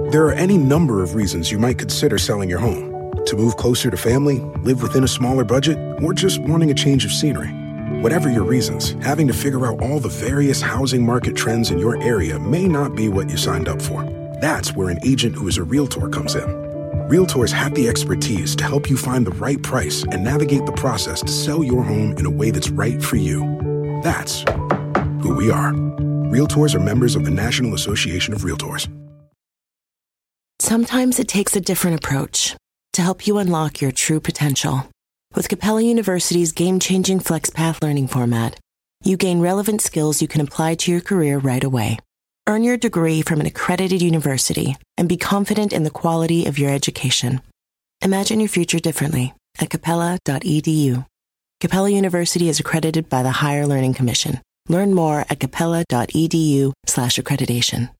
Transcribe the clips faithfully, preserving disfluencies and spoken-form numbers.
There are any number of reasons you might consider selling your home. To move closer to family, live within a smaller budget, or just wanting a change of scenery. Whatever your reasons, having to figure out all the various housing market trends in your area may not be what you signed up for. That's where an agent who is a Realtor comes in. Realtors have the expertise to help you find the right price and navigate the process to sell your home in a way that's right for you. That's who we are. Realtors are members of the National Association of Realtors. Sometimes it takes a different approach to help you unlock your true potential. With Capella University's game-changing FlexPath learning format, you gain relevant skills you can apply to your career right away. Earn your degree from an accredited university and be confident in the quality of your education. Imagine your future differently at capella dot e d u. Capella University is accredited by the Higher Learning Commission. Learn more at capella dot e d u slash accreditation.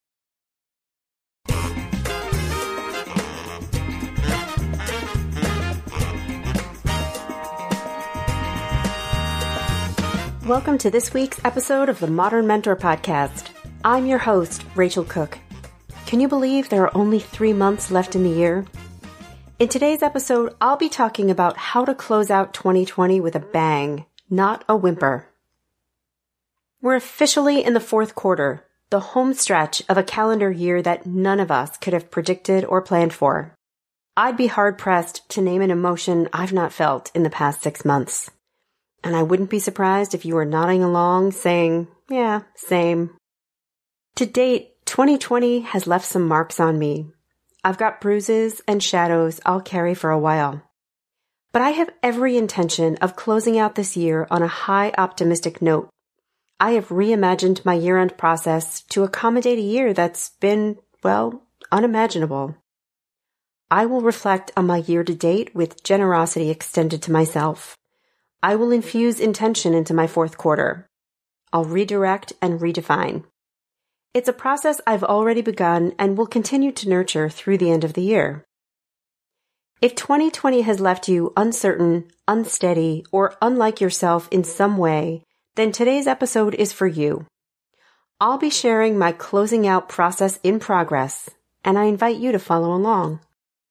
Welcome to this week's episode of the Modern Mentor Podcast. I'm your host, Rachel Cook. Can you believe there are only three months left in the year? In today's episode, I'll be talking about how to close out twenty twenty with a bang, not a whimper. We're officially in the fourth quarter, the home stretch of a calendar year that none of us could have predicted or planned for. I'd be hard-pressed to name an emotion I've not felt in the past six months. And I wouldn't be surprised if you were nodding along, saying, yeah, same. To date, twenty twenty has left some marks on me. I've got bruises and shadows I'll carry for a while. But I have every intention of closing out this year on a high optimistic note. I have reimagined my year-end process to accommodate a year that's been, well, unimaginable. I will reflect on my year to date with generosity extended to myself. I will infuse intention into my fourth quarter. I'll redirect and redefine. It's a process I've already begun and will continue to nurture through the end of the year. If twenty twenty has left you uncertain, unsteady, or unlike yourself in some way, then today's episode is for you. I'll be sharing my closing out process in progress, and I invite you to follow along.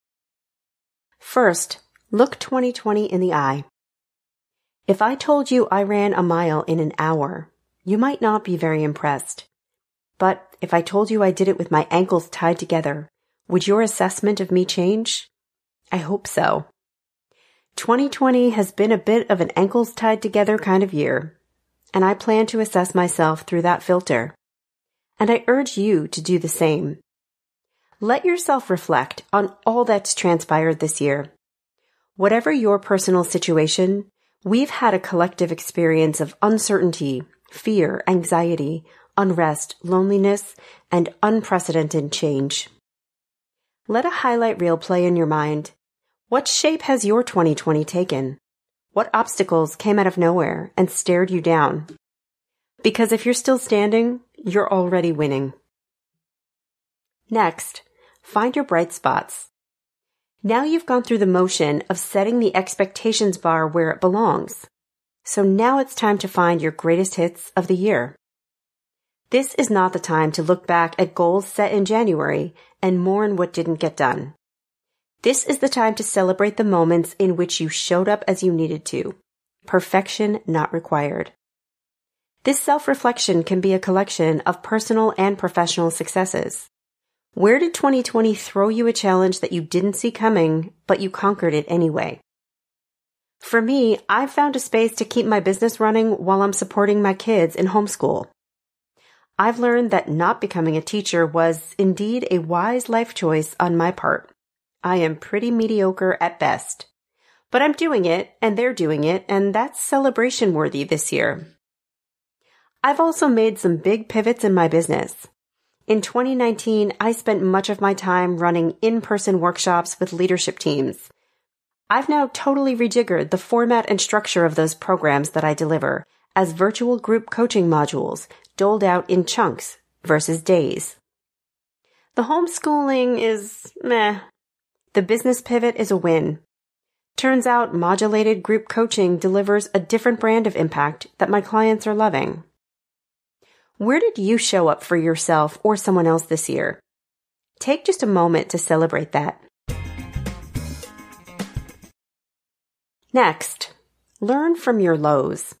First, look twenty twenty in the eye. If I told you I ran a mile in an hour, you might not be very impressed. But if I told you I did it with my ankles tied together, would your assessment of me change? I hope so. twenty twenty has been a bit of an ankles tied together kind of year, and I plan to assess myself through that filter. And I urge you to do the same. Let yourself reflect on all that's transpired this year. Whatever your personal situation, we've had a collective experience of uncertainty, fear, anxiety, unrest, loneliness, and unprecedented change. Let a highlight reel play in your mind. What shape has your twenty twenty taken? What obstacles came out of nowhere and stared you down? Because if you're still standing, you're already winning. Next, find your bright spots. Now you've gone through the motion of setting the expectations bar where it belongs. So now it's time to find your greatest hits of the year. This is not the time to look back at goals set in January and mourn what didn't get done. This is the time to celebrate the moments in which you showed up as you needed to. Perfection not required. This self-reflection can be a collection of personal and professional successes. Where did twenty twenty throw you a challenge that you didn't see coming, but you conquered it anyway? For me, I've found a space to keep my business running while I'm supporting my kids in homeschool. I've learned that not becoming a teacher was indeed a wise life choice on my part. I am pretty mediocre at best. But I'm doing it, and they're doing it, and that's celebration worthy this year. I've also made some big pivots in my business. In twenty nineteen, I spent much of my time running in-person workshops with leadership teams. I've now totally rejiggered the format and structure of those programs that I deliver as virtual group coaching modules doled out in chunks versus days. The homeschooling is meh. The business pivot is a win. Turns out modulated group coaching delivers a different brand of impact that my clients are loving. Where did you show up for yourself or someone else this year? Take just a moment to celebrate that. Next, learn from your lows.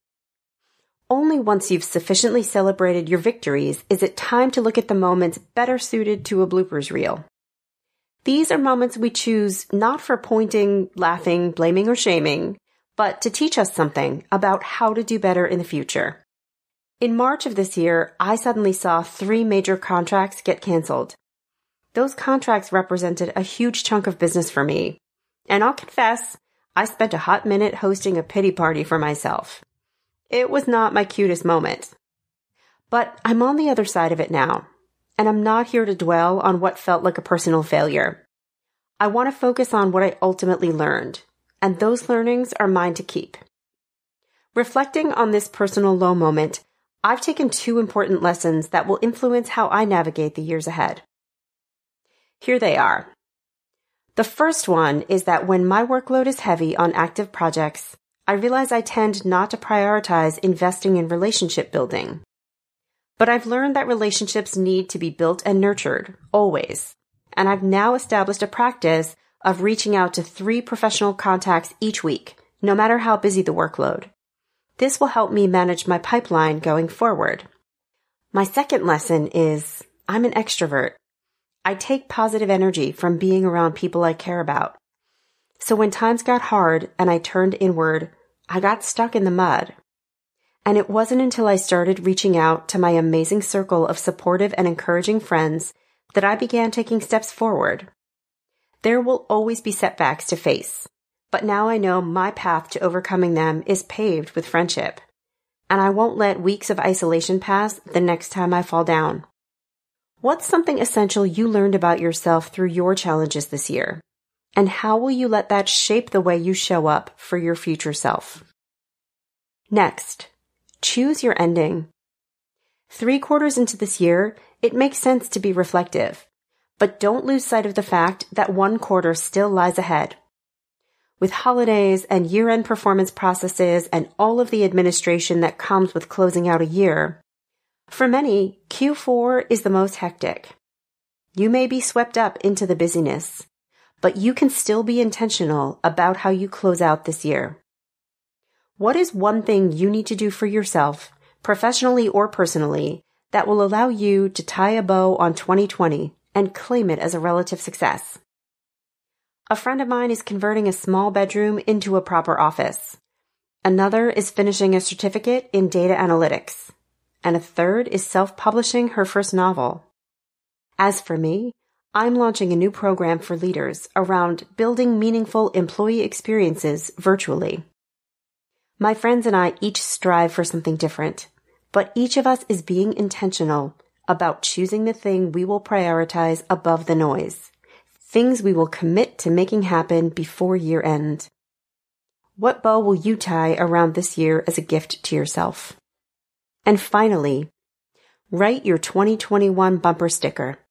Only once you've sufficiently celebrated your victories is it time to look at the moments better suited to a bloopers reel. These are moments we choose not for pointing, laughing, blaming, or shaming, but to teach us something about how to do better in the future. In March of this year, I suddenly saw three major contracts get canceled. Those contracts represented a huge chunk of business for me, and I'll confess, I spent a hot minute hosting a pity party for myself. It was not my cutest moment. But I'm on the other side of it now, and I'm not here to dwell on what felt like a personal failure. I want to focus on what I ultimately learned, and those learnings are mine to keep. Reflecting on this personal low moment, I've taken two important lessons that will influence how I navigate the years ahead. Here they are. The first one is that when my workload is heavy on active projects, I realize I tend not to prioritize investing in relationship building. But I've learned that relationships need to be built and nurtured, always. And I've now established a practice of reaching out to three professional contacts each week, no matter how busy the workload. This will help me manage my pipeline going forward. My second lesson is I'm an extrovert. I take positive energy from being around people I care about. So when times got hard and I turned inward, I got stuck in the mud. And it wasn't until I started reaching out to my amazing circle of supportive and encouraging friends that I began taking steps forward. There will always be setbacks to face, but now I know my path to overcoming them is paved with friendship. And I won't let weeks of isolation pass the next time I fall down. What's something essential you learned about yourself through your challenges this year? And how will you let that shape the way you show up for your future self? Next, choose your ending. Three quarters into this year, it makes sense to be reflective, but don't lose sight of the fact that one quarter still lies ahead. With holidays and year-end performance processes and all of the administration that comes with closing out a year, for many, Q four is the most hectic. You may be swept up into the busyness, but you can still be intentional about how you close out this year. What is one thing you need to do for yourself, professionally or personally, that will allow you to tie a bow on twenty twenty and claim it as a relative success? A friend of mine is converting a small bedroom into a proper office. Another is finishing a certificate in data analytics. And a third is self-publishing her first novel. As for me, I'm launching a new program for leaders around building meaningful employee experiences virtually. My friends and I each strive for something different, but each of us is being intentional about choosing the thing we will prioritize above the noise, things we will commit to making happen before year end. What bow will you tie around this year as a gift to yourself? And finally, write your twenty twenty-one bumper sticker.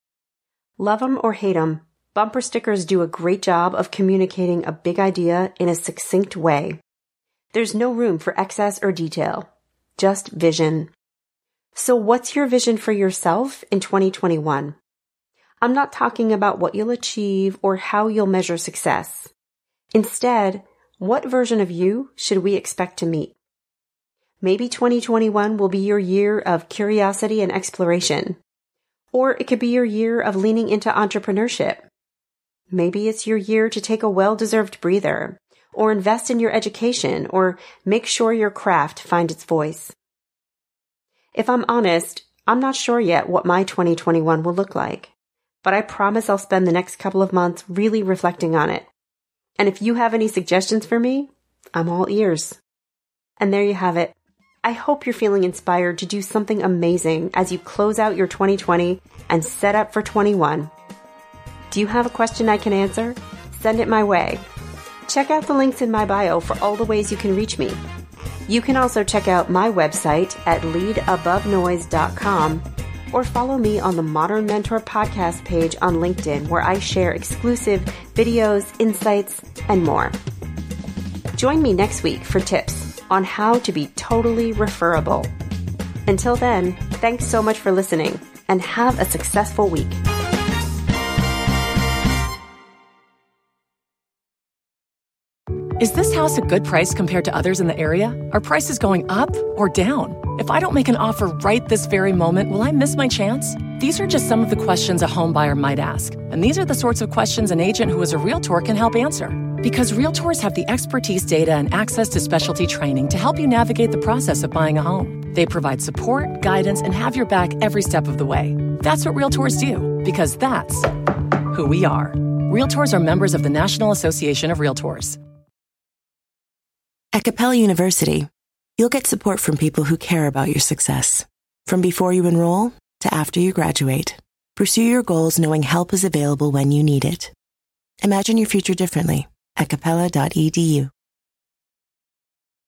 Love 'em or hate 'em, bumper stickers do a great job of communicating a big idea in a succinct way. There's no room for excess or detail, just vision. So what's your vision for yourself in twenty twenty-one? I'm not talking about what you'll achieve or how you'll measure success. Instead, what version of you should we expect to meet? Maybe twenty twenty-one will be your year of curiosity and exploration. Or it could be your year of leaning into entrepreneurship. Maybe it's your year to take a well-deserved breather, or invest in your education, or make sure your craft finds its voice. If I'm honest, I'm not sure yet what my twenty twenty-one will look like, but I promise I'll spend the next couple of months really reflecting on it. And if you have any suggestions for me, I'm all ears. And there you have it. I hope you're feeling inspired to do something amazing as you close out your twenty twenty and set up for twenty-one. Do you have a question I can answer? Send it my way. Check out the links in my bio for all the ways you can reach me. You can also check out my website at lead above noise dot com or follow me on the Modern Mentor podcast page on LinkedIn, where I share exclusive videos, insights, and more. Join me next week for tips on how to be totally referable. Until then, thanks so much for listening and have a successful week. Is this house a good price compared to others in the area? Are prices going up or down? If I don't make an offer right this very moment, will I miss my chance? These are just some of the questions a home buyer might ask. And these are the sorts of questions an agent who is a Realtor can help answer. Because Realtors have the expertise, data, and access to specialty training to help you navigate the process of buying a home. They provide support, guidance, and have your back every step of the way. That's what Realtors do, because that's who we are. Realtors are members of the National Association of Realtors. At Capella University, you'll get support from people who care about your success. From before you enroll to after you graduate, pursue your goals knowing help is available when you need it. Imagine your future differently at capella dot e d u.